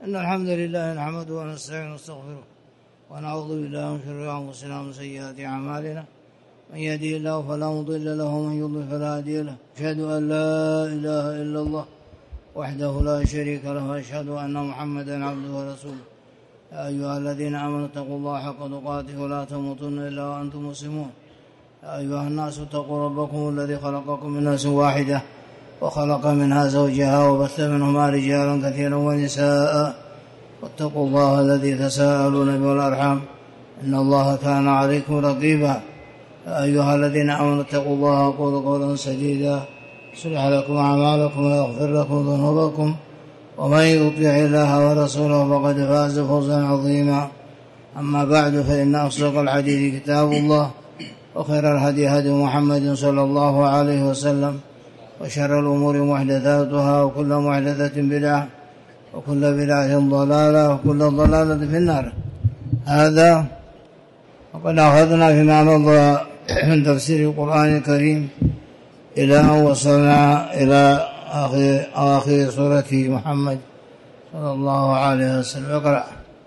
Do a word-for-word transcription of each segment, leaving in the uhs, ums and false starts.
إن الحمد لله نحمده ونستعينه ونستغفره ونعوذ بالله من شرور أنفسنا ومن سيئات أعمالنا. من يهده الله فلا مضل له ومن يضلل فلا هادي له. أشهد أن لا إله إلا الله وحده لا شريك له وأشهد أن محمدا عبده ورسوله. يا أيها الذين آمنوا اتقوا الله حق تقاته ولا تموتن إلا وأنتم مسلمون. يا أيها الناس اتقوا ربكم الذي خلقكم من نفس واحدة وخلق منها زوجها وبث منهما رجالا كثيرا ونساء واتقوا الله الذي تساءلون به والأرحام إن الله كان عليكم رقيبا. يا أيها الذين آمنوا اتقوا الله وقولوا قولا سديدا يصلح لكم أعمالكم ويغفر لكم ذنوبكم ومن يطع الله ورسوله فقد فاز فوزا عظيما. أما بعد فإن أصدق الحديث كتاب الله وخير الهدي هدي محمد صلى الله عليه وسلم وشر الأمور محدثاتها وكل محدثة بدعة وكل بدعة ضلالة وكل ضلالة في النار. هذا وقد أخذنا فيما مضى من تفسير القرآن الكريم إلى أن وصلنا إلى آخر, آخر سورة محمد صلى الله عليه وسلم. اقرأ.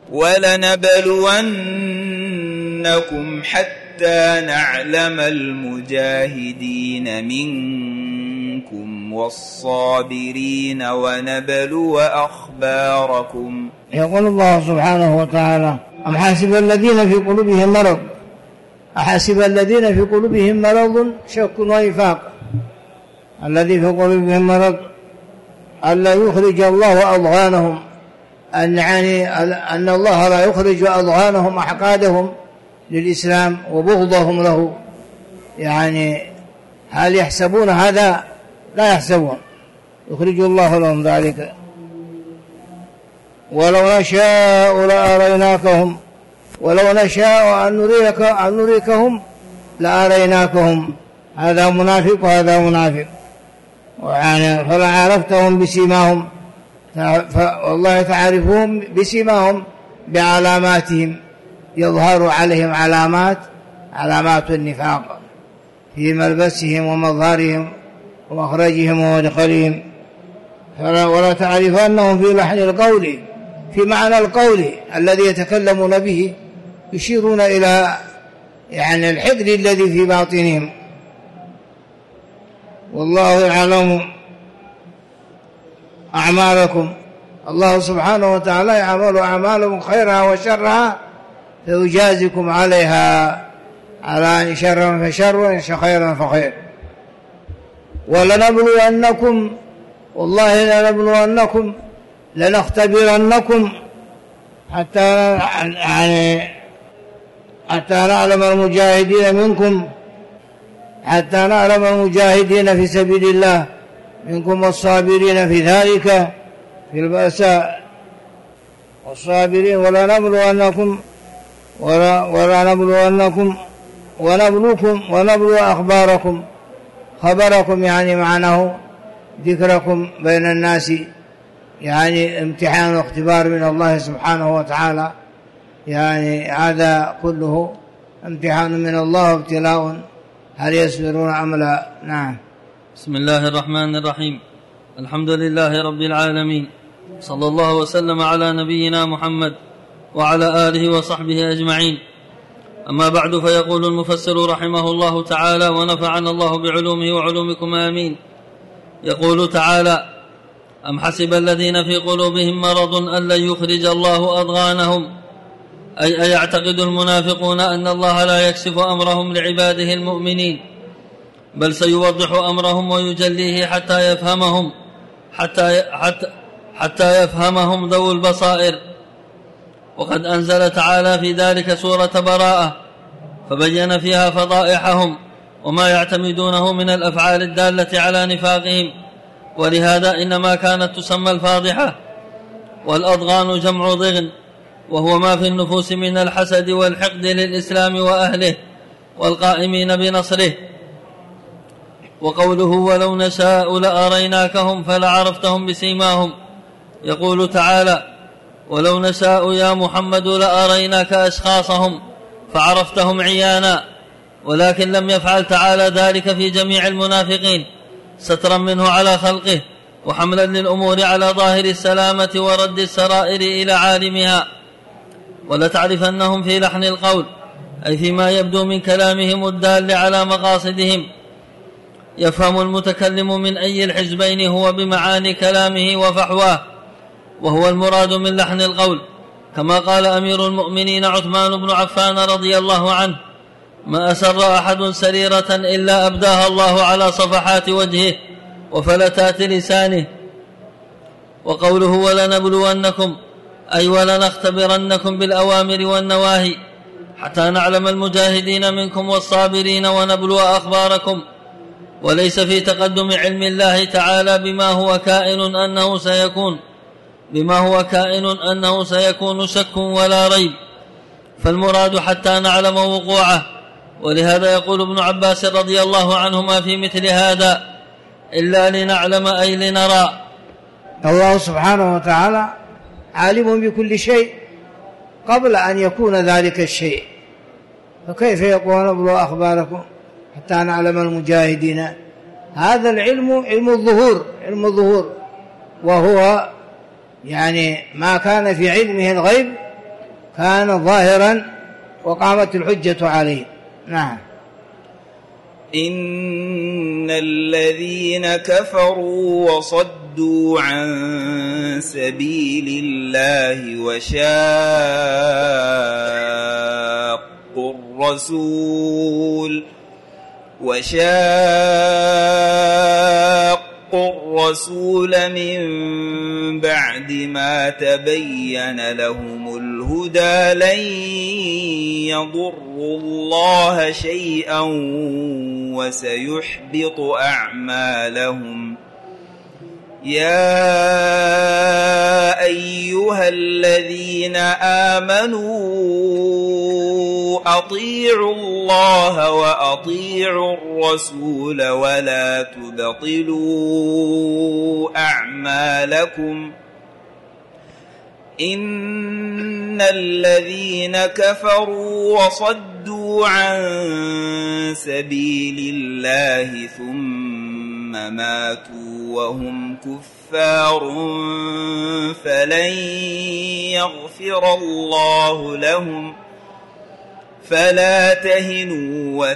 ولنبلونكم حتى نعلم المجاهدين منكم والصابرين ونبلو أخباركم. يقول الله سبحانه وتعالى: أم حاسب الذين في قلوبهم مرض أحاسب الذين في قلوبهم مرض شك ونفاق. الذي في قلوبهم مرض ألا يخرج الله أضغانهم، أن يعني أن الله لا يخرج أضغانهم أحقادهم للإسلام وبغضهم له. يعني هل يحسبون هذا؟ لا يحسبون، يخرج الله لهم ذلك. ولو نشاء لأريناكهم ولو نشاء أن نريك أن نريكهم لأريناكهم. هذا منافق وهذا منافق، ويعني فلا عرفتهم بسيماهم، والله تعرفهم بسيماهم بعلاماتهم، يظهر عليهم علامات علامات النفاق في ملبسهم ومظهرهم ومخرجهم ومدخلهم. ولا تعرفنهم في لحن القول، في معنى القول الذي يتكلمون به، يشيرون إلى يعني الحقد الذي في باطنهم. والله يعلم أعمالكم. الله سبحانه وتعالى يعمل أعمالكم خيرها وشرها فيجازكم عليها، على شر فشر وإن خيرا فخير. ولنبلونكم، والله لنبلونكم لنختبرنكم حتى يعني حتى نعلم المجاهدين منكم، حتى نعلم المجاهدين في سبيل الله منكم والصابرين في ذلك في البأساء والصابرين. ولا نبلونكم ولا, ولا نبلونكم ونبلوكم ونبلو أخباركم. خبركم يعني معناه ذكركم بين الناس، يعني امتحان واختبار من الله سبحانه وتعالى. يعني هذا كله امتحان من الله وابتلاء، هل يصبرون أم لا؟ نعم. بسم الله الرحمن الرحيم. الحمد لله رب العالمين، صلى الله وسلم على نبينا محمد وعلى آله وصحبه أجمعين. أما بعد، فيقول المفسر رحمه الله تعالى ونفعنا الله بعلومه وعلومكم آمين. يقول تعالى: أم حسب الذين في قلوبهم مرض أن لن يخرج الله أضغانهم، أي أيعتقد المنافقون أن الله لا يكشف أمرهم لعباده المؤمنين، بل سيوضح أمرهم ويجليه حتى يفهمهم حتى, حتى, حتى يفهمهم ذو البصائر. وقد أنزل تعالى في ذلك سورة براءة، فبين فيها فضائحهم وما يعتمدونه من الأفعال الدالة على نفاقهم، ولهذا إنما كانت تسمى الفاضحة. والأضغان جمع ضغن، وهو ما في النفوس من الحسد والحقد للإسلام وأهله والقائمين بنصره. وقوله: ولو نشاء لأريناكهم فلعرفتهم بسيماهم. يقول تعالى: ولو نشاء يا محمد لأريناك أشخاصهم فعرفتهم عيانا، ولكن لم يفعل تعالى ذلك في جميع المنافقين سترا منه على خلقه وحملا للأمور على ظاهر السلامة ورد السرائر إلى عالمها. ولتعرفنهم في لحن القول، أي فيما يبدو من كلامهم الدال على مقاصدهم. يفهم المتكلم من أي الحزبين هو بمعاني كلامه وفحواه، وهو المراد من لحن القول، كما قال أمير المؤمنين عثمان بن عفان رضي الله عنه: ما أسر أحد سريرة إلا أبداها الله على صفحات وجهه وفلتات لسانه. وقوله ولنبلونكم، أي ولنختبرنكم بالأوامر والنواهي حتى نعلم المجاهدين منكم والصابرين ونبلو أخباركم. وليس في تقدم علم الله تعالى بما هو كائن أنه سيكون بما هو كائن أنه سيكون شك ولا ريب، فالمراد حتى نعلم وقوعه. ولهذا يقول ابن عباس رضي الله عنهما في مثل هذا: إلا لنعلم أي لنرى. الله سبحانه وتعالى عالم بكل شيء قبل أن يكون ذلك الشيء، فكيف يقول نبلو أخباركم حتى نعلم المجاهدين؟ هذا العلم علم الظهور، علم الظهور، وهو يعني ما كان في علمه الغيب كان ظاهرا وقامت الحجة عليه. نعم. إن الذين كفروا وصدوا عن سبيل الله وشاقوا الرسول وشاقوا الرسول من بعد ما تبين لهم الهدى لن يضروا الله شيئا وسيحبط أعمالهم. يا أيها الذين آمنوا أطيعوا الله وأطيعوا الرسول ولا تبطلوا أعمالكم. إن الذين كفروا وصدوا عن سبيل الله ثم ماتوا وهم كفار فلن يغفر الله لهم. فلا تهنوا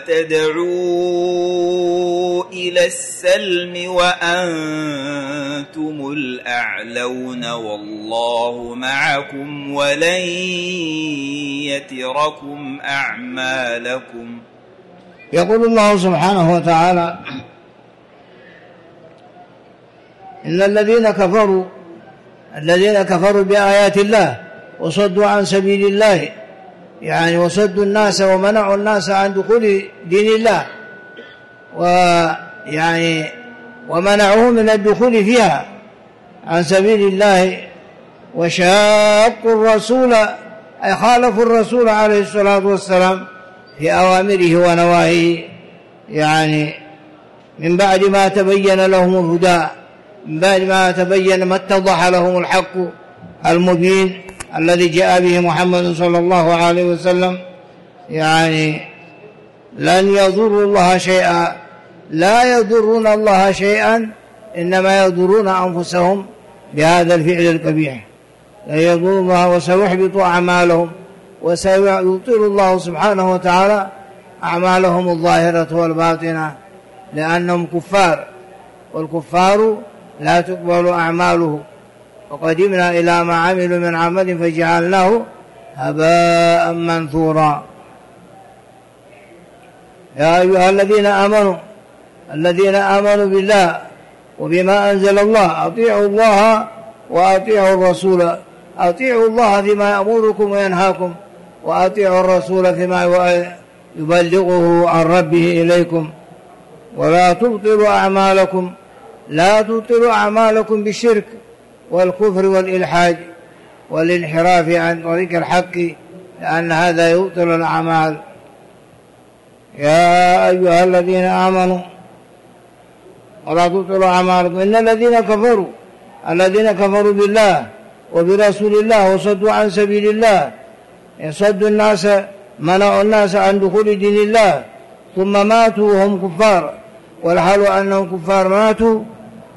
وتدعوا إلى السلم وأنتم الأعلون والله معكم ولن يتركم أعمالكم. يقول الله سبحانه وتعالى: إن الذين كفروا الذين كفروا بآيات الله وصدوا عن سبيل الله، يعني وصدوا الناس ومنعوا الناس عن دخول دين الله، ويعني ومنعوهم من الدخول فيها عن سبيل الله، وشاقوا الرسول أي خالفوا الرسول عليه الصلاة والسلام في أوامره ونواهيه، يعني من بعد ما تبين لهم الهدى، من بعد ما تبين ما اتضح لهم الحق المبين الذي جاء به محمد صلى الله عليه وسلم، يعني لن يضروا الله شيئا، لا يضرون الله شيئا، إنما يضرون أنفسهم بهذا الفعل القبيح. لن يضروا الله وسيحبط أعمالهم، وسيبطل الله سبحانه وتعالى أعمالهم الظاهرة والباطنة، لأنهم كفار، والكفار لا تقبل أعماله. وقدمنا إلى ما عملوا من عمل فجعلناه هباء منثورا. يا أيها الذين آمنوا الذين آمنوا بالله وبما أنزل الله أطيعوا الله وأطيعوا الرسول. أطيعوا الله فيما يأمركم وينهاكم، وأطيعوا الرسول فيما يبلغه عن ربه إليكم. ولا تبطلوا أعمالكم، لا تبطلوا أعمالكم بالشرك والكفر والإلحاد والانحراف عن طريق الحق، لأن هذا يبطل الأعمال. يا أيها الذين آمنوا ولا تبطلوا أعمالكم. إن الذين كفروا الذين كفروا بالله وبرسول الله وصدوا عن سبيل الله، يصدوا الناس، منعوا الناس عن دخول دين الله، ثم ماتوا وهم كفار، والحال أنهم كفار ماتوا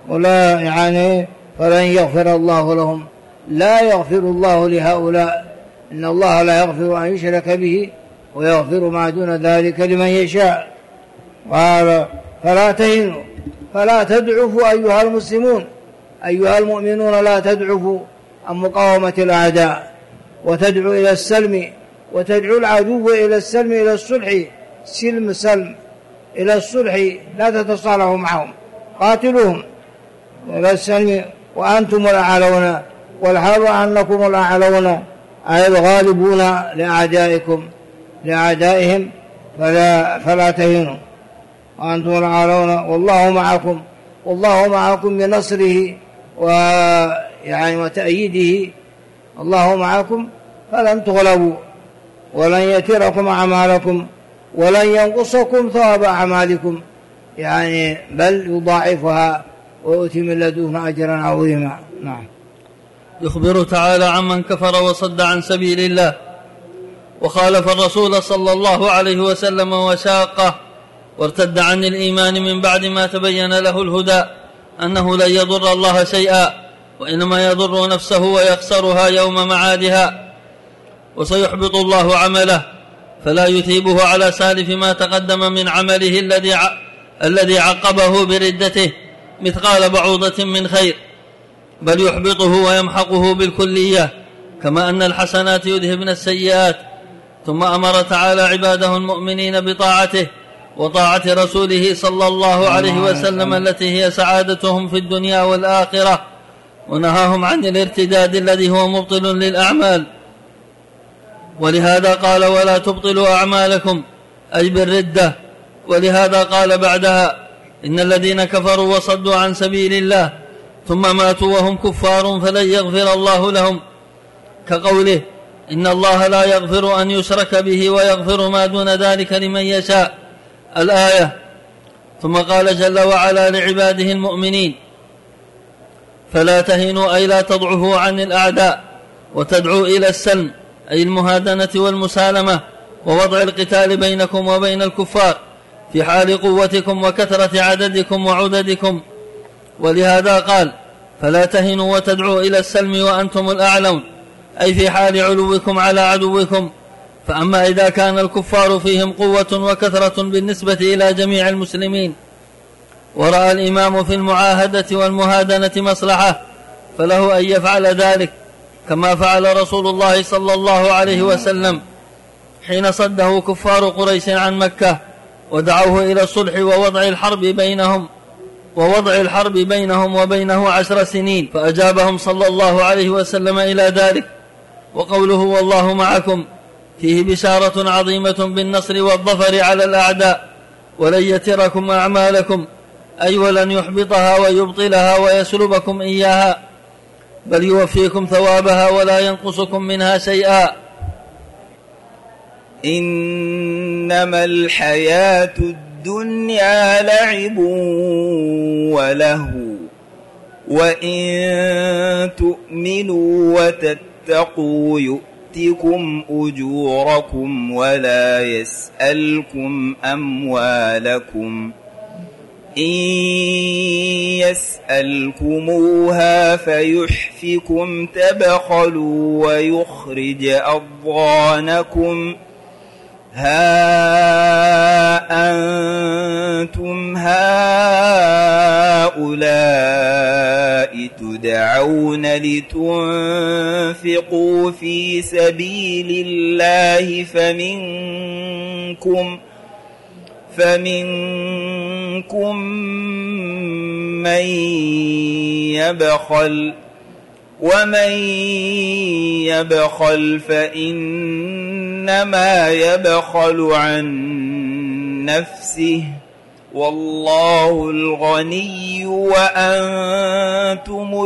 ولا يعني فلن يغفر الله لهم. لا يغفر الله لهؤلاء، إن الله لا يغفر أن يشرك به ويغفر ما دون ذلك لمن يشاء. قال فلا تهنوا فلا تضعفوا أيها المسلمون، أيها المؤمنون لا تضعفوا عن مقاومة الأعداء، وتدعو إلى السلم، وتدعو العدو إلى السلم، إلى الصلح، سلم سلم إلى الصلح، لا تتصالحوا معهم، قاتلوهم إلى السلم وأنتم الأعلون، والحال أنكم الأعلون أي الغالبون لأعدائكم لأعدائهم، فلا, فلا تهنوا وأنتم الأعلون والله معكم، والله معكم بنصره ويعني وتأييده، الله معكم فلن تغلبوا ولن يتركم أعمالكم ولن ينقصكم ثواب أعمالكم، يعني بل يضاعفها ويؤتي من لدنه أجرا عظيما. نعم. يخبر تعالى عمن كفر وصد عن سبيل الله وخالف الرسول صلى الله عليه وسلم وشاقه وارتد عن الإيمان من بعد ما تبين له الهدى أنه لن يضر الله شيئا، وإنما يضر نفسه ويخسرها يوم معادها، وسيحبط الله عمله فلا يثيبه على سالف ما تقدم من عمله الذي الذي عقبه بردته مثقال بعوضة من خير، بل يحبطه ويمحقه بالكلية، كما أن الحسنات يذهبن السيئات. ثم أمر تعالى عباده المؤمنين بطاعته وطاعة رسوله صلى الله عليه وسلم التي هي سعادتهم في الدنيا والآخرة، ونهاهم عن الارتداد الذي هو مبطل للأعمال. ولهذا قال ولا تبطلوا أعمالكم أي بالردة. ولهذا قال بعدها إن الذين كفروا وصدوا عن سبيل الله ثم ماتوا وهم كفار فلن يغفر الله لهم، كقوله إن الله لا يغفر أن يشرك به ويغفر ما دون ذلك لمن يشاء، الآية. ثم قال جل وعلا لعباده المؤمنين فلا تهنوا أي لا تضعفوا عن الأعداء، وتدعوا إلى السلم أي المهادنة والمسالمة ووضع القتال بينكم وبين الكفار في حال قوتكم وكثرة عددكم وعددكم. ولهذا قال فلا تهنوا وتدعوا إلى السلم وأنتم الأعلون أي في حال علوكم على عدوكم. فأما إذا كان الكفار فيهم قوة وكثرة بالنسبة إلى جميع المسلمين ورأى الإمام في المعاهدة والمهادنة مصلحة فله أن يفعل ذلك، كما فعل رسول الله صلى الله عليه وسلم حين صده كفار قريش عن مكة ودعوه إلى الصلح ووضع الحرب بينهم ووضع الحرب بينهم وبينه عشر سنين، فأجابهم صلى الله عليه وسلم إلى ذلك. وقوله والله معكم فيه بشارة عظيمة بالنصر والظفر على الأعداء، ولن يتركم أعمالكم أي ولن يحبطها ويبطلها ويسلبكم إياها، بل يوفيكم ثوابها ولا ينقصكم منها شيئا. إنما الحياة الدنيا لعب ولهو وإن تؤمنوا وتتقوا يؤتكم أجوركم ولا يسألكم أموالكم، إن يسألكموها فيحفكم تبخلوا ويخرج أضغانكم، ها أنتم هؤلاء تدعون لتنفقوا في سبيل الله فمنكم فمنكم من يبخل، ومن يبخل فإنما يبخل عن نفسه، والله الغني وأنتم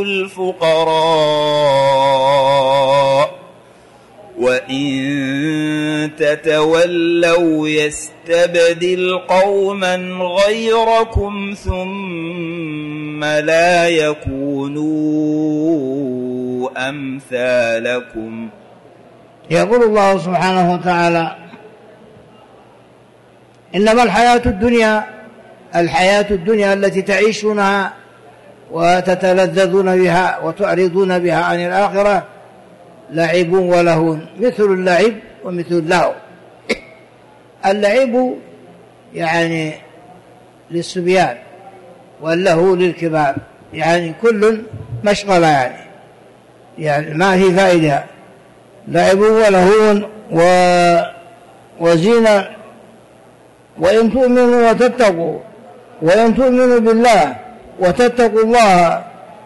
الفقراء، وإن تتولوا يستبدل قوما غيركم ثم لا يكونوا أمثالكم. يقول الله سبحانه وتعالى إنما الحياة الدنيا الحياة الدنيا التي تعيشونها وتتلذذون بها وتعرضون بها عن الآخرة لعب ولهو، مثل اللعب ومثل اللهو. اللعب يعني للصبيان واللهو للكبار، يعني كل مشغلة، يعني يعني ما في فائدة. لعب ولهو وزينة. وإن تؤمنوا وتتقوا وإن تؤمنوا بالله وتتقوا الله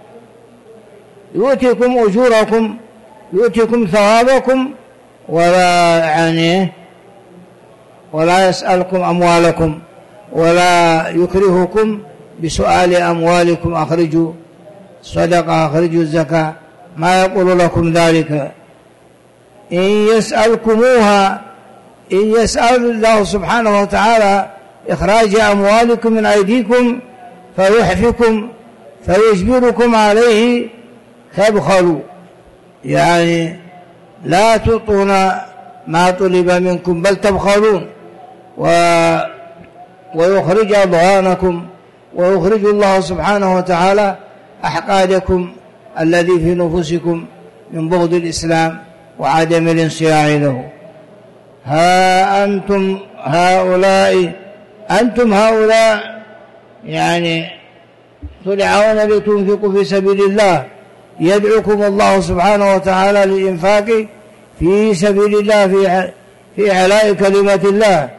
يؤتكم أجوركم يؤتكم ثوابكم ولا يعني ولا يسألكم أموالكم ولا يكرهكم بسؤال أموالكم، أخرجوا صدقة، أخرجوا الزكاة، ما يقول لكم ذلك. إن يسألكموها، إن يسأل الله سبحانه وتعالى إخراج أموالكم من أيديكم فيحفكم فيجبركم عليه تبخلوا، يعني لا تعطون ما طلب منكم بل تبخلون، و ويخرج أضغانكم، ويخرج الله سبحانه وتعالى أحقادكم الذي في نفوسكم من بغض الإسلام وعدم الانصياع له. ها أنتم هؤلاء أنتم هؤلاء يعني تدعون لتنفقوا في سبيل الله، يدعوكم الله سبحانه وتعالى للإنفاق في سبيل الله في في علاء كلمة الله.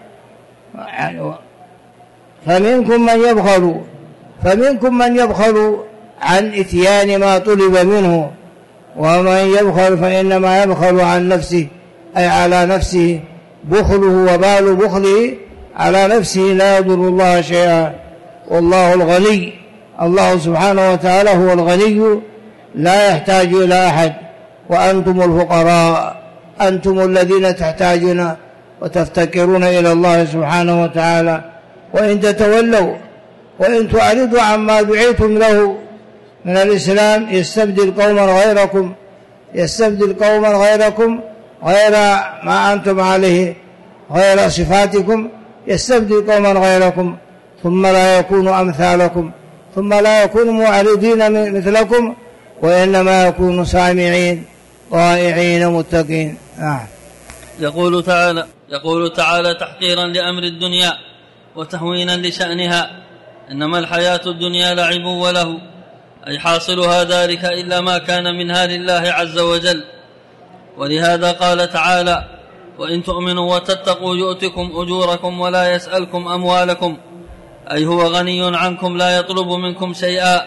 فمنكم من يبخل فمنكم من يبخل عن إتيان ما طلب منه، ومن يبخل فإنما يبخل عن نفسه، أي على نفسه، بخله وبال بخله على نفسه لا يضر الله شيئا، والله الغني. الله سبحانه وتعالى هو الغني لا يحتاج إلى أحد، وأنتم الفقراء، أنتم الذين تحتاجون وتفتكرون إلى الله سبحانه وتعالى. وإن تتولوا وإن تعرضوا عما دعيتم له من الإسلام يستبدل قوما غيركم يستبدل قوما غيركم غير ما أنتم عليه، غير صفاتكم، يستبدل قوما غيركم ثم لا يكونوا أمثالكم، ثم لا يكونوا معرضين مثلكم، وإنما يكونوا سامعين طائعين متقين. آه. يقول تعالى يقول تعالى تحقيرا لأمر الدنيا وتهوينا لشأنها: إنما الحياة الدنيا لعب وله، أي حاصلها ذلك إلا ما كان منها لله عز وجل. ولهذا قال تعالى: وإن تؤمنوا وتتقوا يؤتكم أجوركم ولا يسألكم أموالكم، أي هو غني عنكم لا يطلب منكم شيئا،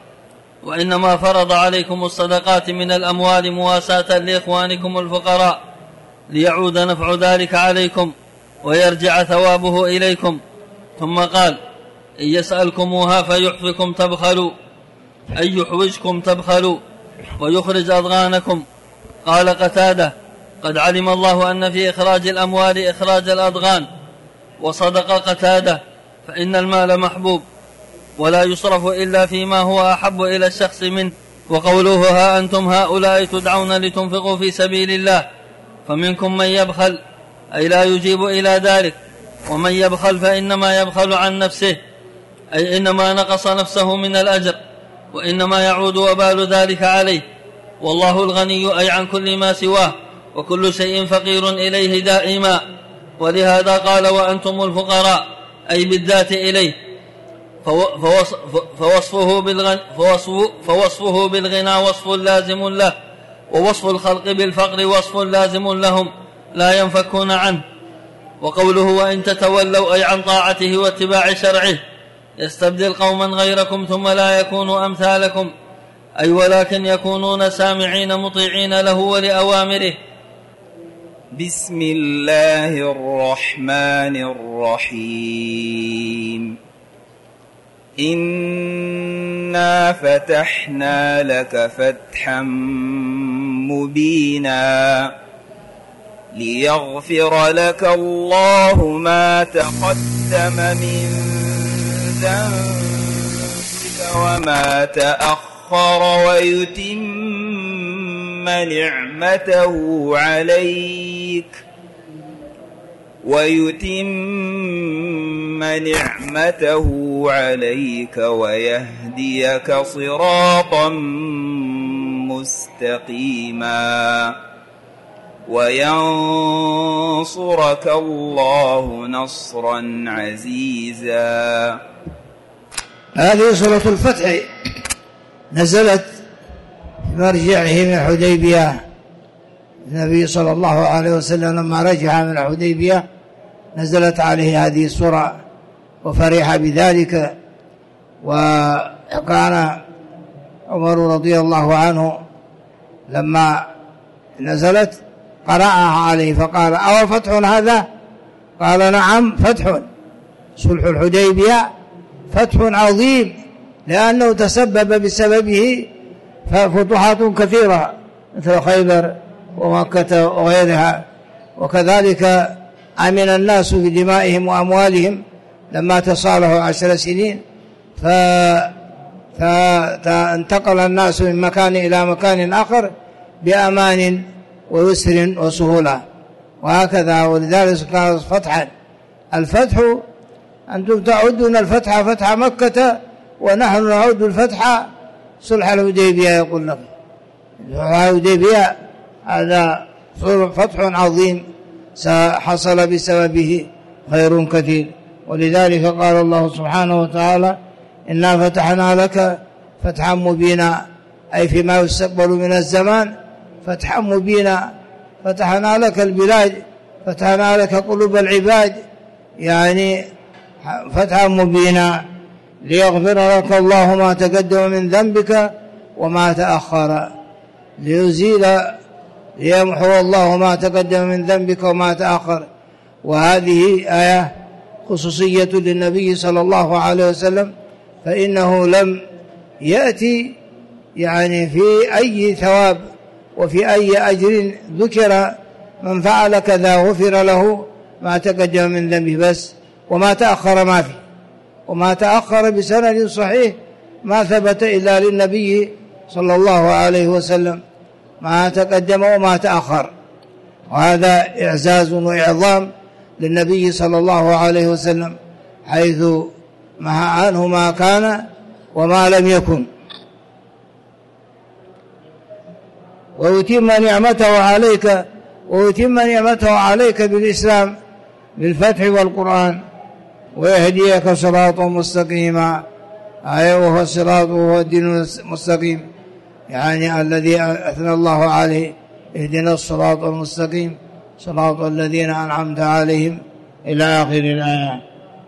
وإنما فرض عليكم الصدقات من الأموال مواساة لإخوانكم الفقراء ليعود نفع ذلك عليكم ويرجع ثوابه إليكم. ثم قال: إن يسألكموها فيحفكم تبخلوا، أي يحوجكم تبخلوا ويخرج أضغانكم. قال قتادة: قد علم الله أن في إخراج الأموال إخراج الأضغان. وصدق قتادة، فإن المال محبوب ولا يصرف إلا فيما هو أحب إلى الشخص منه. وقوله: ها أنتم هؤلاء تدعون لتنفقوا في سبيل الله، فمنكم من يبخل، أي لا يجيب إلى ذلك، ومن يبخل فإنما يبخل عن نفسه، أي إنما نقص نفسه من الأجر، وإنما يعود وبال ذلك عليه. والله الغني أي عن كل ما سواه، وكل شيء فقير إليه دائما. ولهذا قال: وأنتم الفقراء، أي بالذات إليه. فوصفه بالغنى, فوصفه بالغنى وصف لازم له، ووصف الخلق بالفقر وصف لازم لهم لا ينفكون عنه. وقوله: وإن تتولوا، أي عن طاعته واتباع شرعه، يستبدل قوما غيركم ثم لا يكونوا أمثالكم، أي ولكن يكونون سامعين مطيعين له ولأوامره. بسم الله الرحمن الرحيم. إنا فتحنا لك فتحا مبينا ليغفر لك الله ما تقدم من ذنبك وما تأخر ويتم نعمته عليك ويتم نعمته عليك ويهديك صراطا مستقيما وينصرك الله نصرا عزيزا. هذه سورة الفتح نزلت في مرجعه من الحديبية. النبي صلى الله عليه وسلم لما رجع من الحديبية نزلت عليه هذه السورة وفرح بذلك. وكان عمر رضي الله عنه لما نزلت قرأها عليه فقال: أو فتح هذا؟ قال: نعم فتح. صلح الحديبية فتح عظيم لأنه تسبب بسببه فتوحات كثيرة مثل خيبر ومكة وغيرها. وكذلك أمن الناس بدمائهم وأموالهم لما تصالحوا عشر سنين فانتقل الناس من مكان إلى مكان آخر بأمان ويسر وسهولة وهكذا. ولذلك كان فتحا. الفتح أنتم تعدون الفتح فتح مكة ونحن نعد الفتح صلح الحديبية. يقول لك الحديبية هذا فتح عظيم حصل بسببه خير كثير. ولذلك قال الله سبحانه وتعالى: إنا فتحنا لك فتحا مبينا، أي فيما يستقبل من الزمان فتحا مبينا. فتحنا لك البلاد، فتحنا لك قلوب العباد، يعني فتحا مبينا ليغفر لك الله ما تقدم من ذنبك وما تأخر، ليزيل ليمحو الله ما تقدم من ذنبك وما تأخر. وهذه آية خصوصية للنبي صلى الله عليه وسلم، فإنه لم يأتي يعني في أي ثواب وفي أي أجر ذكر من فعل كذا غفر له ما تقدم من ذنبه بس، وما تأخر ما فيه. وما تأخر بسند صحيح ما ثبت إلا للنبي صلى الله عليه وسلم، ما تقدم وما تأخر. وهذا إعزاز وإعظام للنبي صلى الله عليه وسلم، حيث مع عنه ما كان وما لم يكن. ويتم نعمته عليك ويتم نعمته عليك بالإسلام بالفتح والقرآن ويهديك صراطا مستقيما. أي وهو الصراط وهو الدين المستقيم، يعني الذي أثنى الله عليه: اهدنا الصراط المستقيم صراط الذين أنعمت عليهم إلى آخر الآية.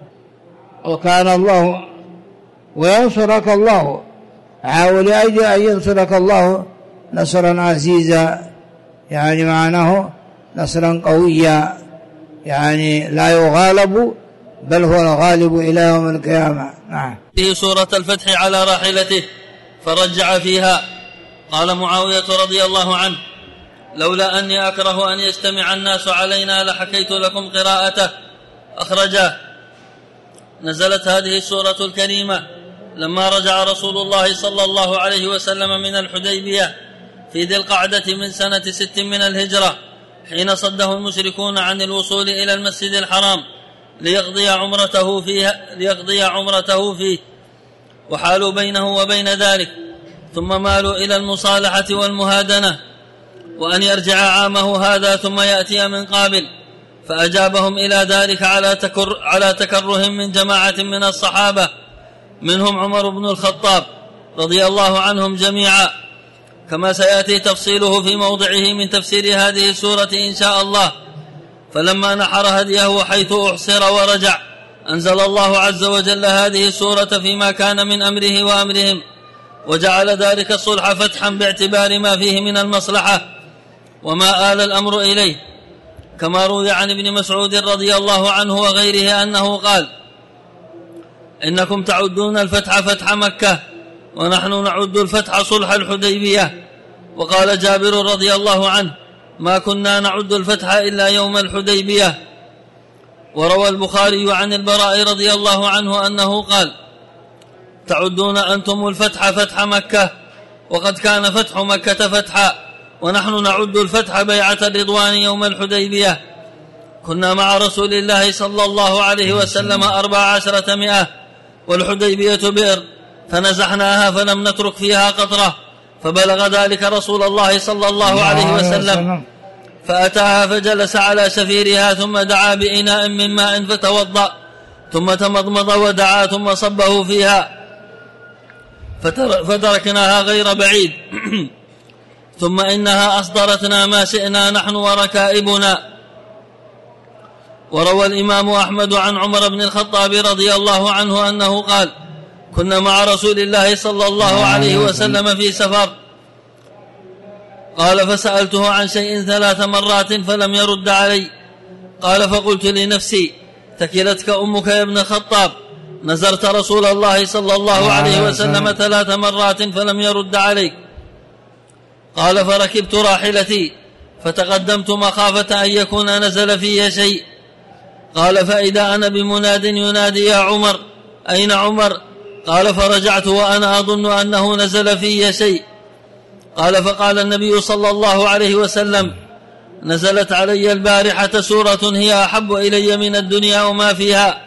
وكان الله وينصرك الله، ولأجل أن ينصرك الله نصرا عزيزا، يعني معناه نصرا قويا، يعني لا يغالب بل هو الغالب إلى يوم القيامة. نعم. في سورة الفتح على راحلته فرجع فيها. قال معاوية رضي الله عنه: لولا أني أكره أن يجتمع الناس علينا لحكيت لكم قراءته. أخرجاه. نزلت هذه السورة الكريمة لما رجع رسول الله صلى الله عليه وسلم من الحديبية في ذي القعدة من سنة ست من الهجرة، حين صده المشركون عن الوصول إلى المسجد الحرام ليقضي عمرته فيه, ليقضي عمرته فيه وحالوا بينه وبين ذلك، ثم مالوا إلى المصالحة والمهادنة وأن يرجع عامه هذا ثم يأتي من قابل. فأجابهم إلى ذلك على, تكر على تكرهم من جماعة من الصحابة، منهم عمر بن الخطاب رضي الله عنهم جميعا، كما سيأتي تفصيله في موضعه من تفسير هذه السورة إن شاء الله. فلما نحر هديه حيث أحصر ورجع، أنزل الله عز وجل هذه السورة فيما كان من أمره وأمرهم، وجعل ذلك الصلح فتحا باعتبار ما فيه من المصلحة وما آل الأمر إليه، كما روي عن ابن مسعود رضي الله عنه وغيره أنه قال: إنكم تعدون الفتح فتح مكة ونحن نعد الفتح صلح الحديبية. وقال جابر رضي الله عنه: ما كنا نعد الفتح إلا يوم الحديبية. وروى البخاري عن البراء رضي الله عنه أنه قال: تعدون أنتم الفتح فتح مكة وقد كان فتح مكة فتحا، ونحن نعد الفتح بيعة الرضوان يوم الحديبية. كنا مع رسول الله صلى الله عليه وسلم أربع عشرة مئة والحديبية بئر فنزحناها فلم نترك فيها قطرة، فبلغ ذلك رسول الله صلى الله عليه وسلم فأتاها فجلس على شفيرها ثم دعا بإناء من ماء فتوضأ ثم تمضمض ودعا ثم صبه فيها فتركناها غير بعيد ثم إنها أصدرتنا ما شئنا نحن وركائبنا. وروى الإمام أحمد عن عمر بن الخطاب رضي الله عنه أنه قال كنا مع رسول الله صلى الله عليه وسلم في سفر، قال فسألته عن شيء ثلاث مرات فلم يرد علي، قال فقلت لنفسي ثكلتك أمك يا ابن الخطاب، نزرت رسول الله صلى الله عليه وسلم ثلاث مرات فلم يرد عليك. قال فركبت راحلتي فتقدمت مخافة أن يكون نزل فيها شيء، قال فإذا أنا بمناد ينادي يا عمر أين عمر؟ قال فرجعت وأنا أظن أنه نزل في شيء. قال فقال النبي صلى الله عليه وسلم نزلت علي البارحة سورة هي أحب إلي من الدنيا وما فيها،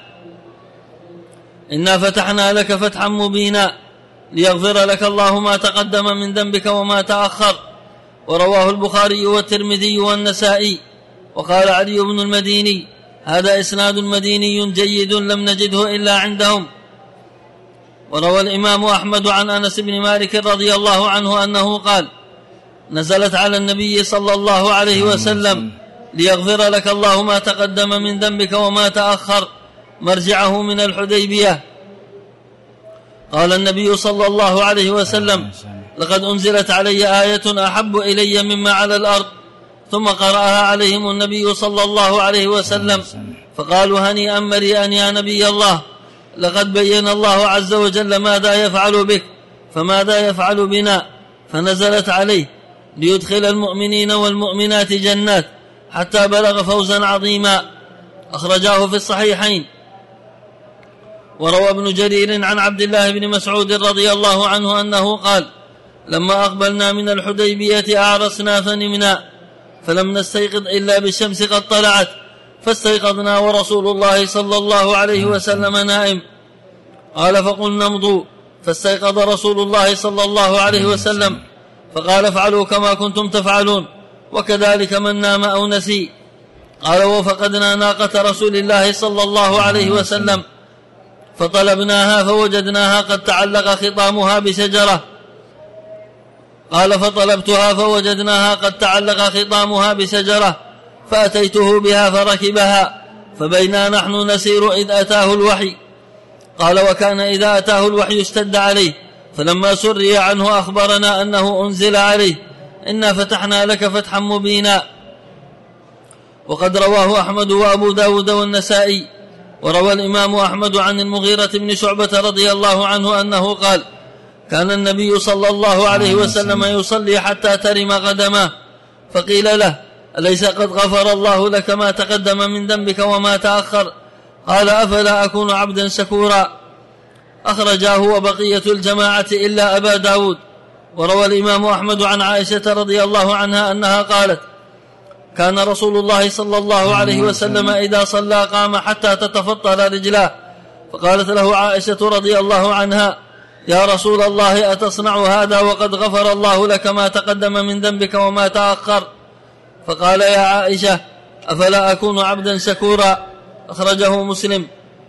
إنا فتحنا لك فتحا مبينا ليغفر لك الله ما تقدم من ذنبك وما تأخر. ورواه البخاري والترمذي والنسائي. وقال علي بن المديني هذا إسناد مديني جيد لم نجده إلا عندهم. وروى الإمام أحمد عن أنس بن مالك رضي الله عنه أنه قال نزلت على النبي صلى الله عليه وسلم ليغفر لك الله ما تقدم من ذنبك وما تأخر مرجعه من الحديبية. قال النبي صلى الله عليه وسلم لقد أنزلت علي آية أحب إلي مما على الأرض، ثم قرأها عليهم النبي صلى الله عليه وسلم فقالوا هنيئا مريئا يا نبي الله، لقد بين الله عز وجل ماذا يفعل بك فماذا يفعل بنا، فنزلت عليه ليدخل المؤمنين والمؤمنات جنات حتى بلغ فوزا عظيما. أخرجاه في الصحيحين. وروى ابن جرير عن عبد الله بن مسعود رضي الله عنه أنه قال لما أقبلنا من الحديبية أعرسنا فنمنا فلم نستيقظ إلا بالشمس قد طلعت، فاستيقظنا ورسول الله صلى الله عليه وسلم نائم. قال فقلنا امضوا، فاستيقظ رسول الله صلى الله عليه وسلم فقال افعلوا كما كنتم تفعلون وكذلك من نام أو نسي. قال وفقدنا ناقة رسول الله صلى الله عليه وسلم فطلبناها فوجدناها قد تعلق خطامها بشجرة. قال فطلبتها فوجدناها قد تعلق خطامها بشجرة فأتيته بها فركبها، فبينا نحن نسير إذ أتاه الوحي. قال وكان إذا أتاه الوحي اشتد عليه، فلما سري عنه أخبرنا أنه أنزل عليه إنا فتحنا لك فتحا مبينا. وقد رواه أحمد وأبو داود والنسائي. وروى الإمام أحمد عن المغيرة بن شعبة رضي الله عنه أنه قال كان النبي صلى الله عليه وسلم يصلي حتى ترم قدماه، فقيل له أليس قد غفر الله لك ما تقدم من ذنبك وما تأخر؟ قال أفلا أكون عبدا شكورا. أخرجاه وبقية الجماعة إلا أبا داود. وروى الإمام أحمد عن عائشة رضي الله عنها أنها قالت كان رسول الله صلى الله عليه وسلم إذا صلى قام حتى تتفطر رجلاه، فقالت له عائشة رضي الله عنها يا رسول الله أتصنع هذا وقد غفر الله لك ما تقدم من ذنبك وما تأخر؟ فقال يا عائشة أفلا أكون عبدا شكورا. أخرجه مسلم.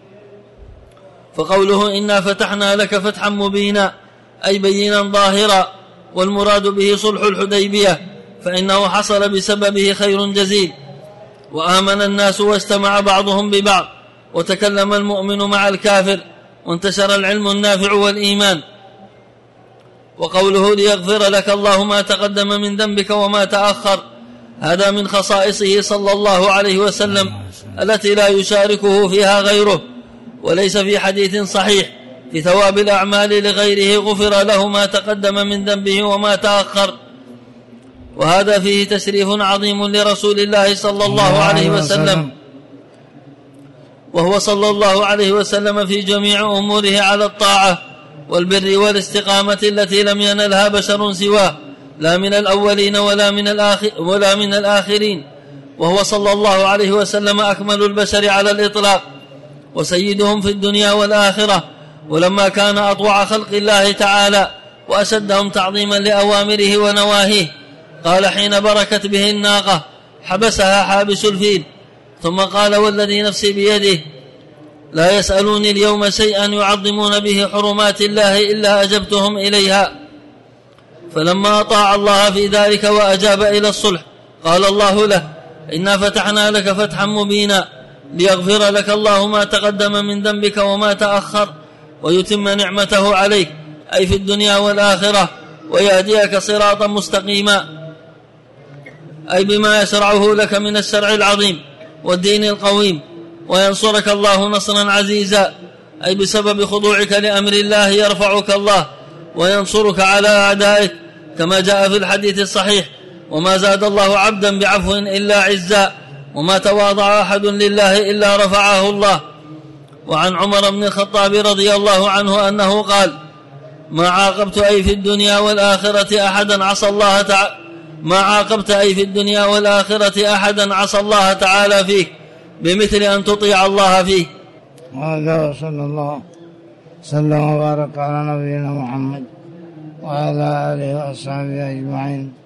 فقوله إنا فتحنا لك فتحا مبينا أي بينا ظاهرا، والمراد به صلح الحديبية، فإنه حصل بسببه خير جزيل، وآمن الناس واجتمع بعضهم ببعض، وتكلم المؤمن مع الكافر، وانتشر العلم النافع والإيمان. وقوله ليغفر لك الله ما تقدم من ذنبك وما تأخر هذا من خصائصه صلى الله عليه وسلم التي لا يشاركه فيها غيره. وليس في حديث صحيح في ثواب الأعمال لغيره غفر له ما تقدم من ذنبه وما تأخر. وهذا فيه تشريف عظيم لرسول الله صلى الله عليه وسلم، وهو صلى الله عليه وسلم في جميع أموره على الطاعة والبر والاستقامة التي لم ينلها بشر سواه، لا من الأولين ولا من, الآخر ولا من الآخرين، وهو صلى الله عليه وسلم أكمل البشر على الإطلاق وسيدهم في الدنيا والآخرة، ولما كان أطوع خلق الله تعالى وأشدهم تعظيما لأوامره ونواهيه قال حين بركت به الناقة حبسها حابس الفيل، ثم قال والذي نفسي بيده لا يسألوني اليوم شيئا يعظمون به حرمات الله إلا أجبتهم إليها. فلما أطاع الله في ذلك وأجاب إلى الصلح قال الله له إنا فتحنا لك فتحا مبينا ليغفر لك الله ما تقدم من ذنبك وما تأخر ويتم نعمته عليك أي في الدنيا والآخرة ويهديك صراطا مستقيما، أي بما يشرعه لك من الشرع العظيم والدين القويم، وينصرك الله نصرا عزيزا، أي بسبب خضوعك لأمر الله يرفعك الله وينصرك على أعدائك، كما جاء في الحديث الصحيح وما زاد الله عبدا بعفو إلا عزا وما تواضع أحد لله إلا رفعه الله. وعن عمر بن الخطاب رضي الله عنه أنه قال ما عاقبت أي في الدنيا والآخرة أحدا عصى الله تعالى ما عاقبت أي في الدنيا والآخرة أحدا عصى الله تعالى فيك بمثل أن تطيع الله فيه. هذا صلى الله وسلم وبارك على نبينا محمد وعلى آله وأصحابه أجمعين.